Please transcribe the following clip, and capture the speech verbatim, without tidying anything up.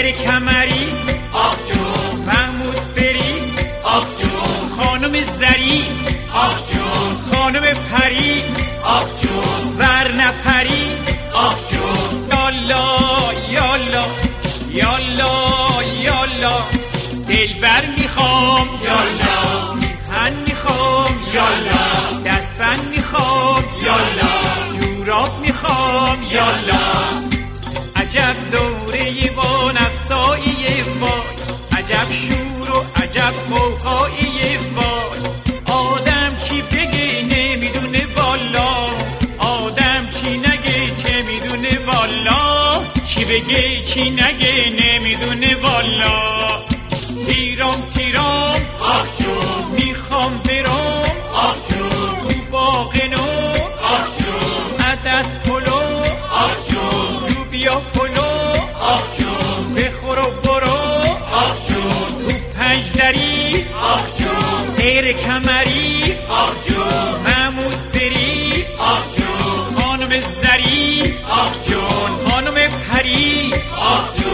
غیر کمری آخ جون، محمود فری آخ جون، خانم زری آخ جون، خانم پری آخ جون، ور نپری آخ جون، یالا یالا یالا یالا دلبر میخوام یالا، میهن میخوام یالا، دستبند میخوام یالا، جوراب میخوام یالا، عجب دوره و نفسایی وای، عجب شور و عجب قوقایی وای. آدم چی بگه نمیدونه والا، آدم چی نگه چه میدونه والا، چی بگه چی نگه نمیدونه والا. تیرام تیرام آخ جون، میخوام برام آخ جون، تو باغ نو آخ جون، عدس پلو آخ جون، لوبیا پلو آخ جون، بخور و برو آخ جون، تو پنج دری آخ جون، غیر کمری آخ جون، محمود فری آخ جون، خانم زری آخ جون، خانم پری آخ جون.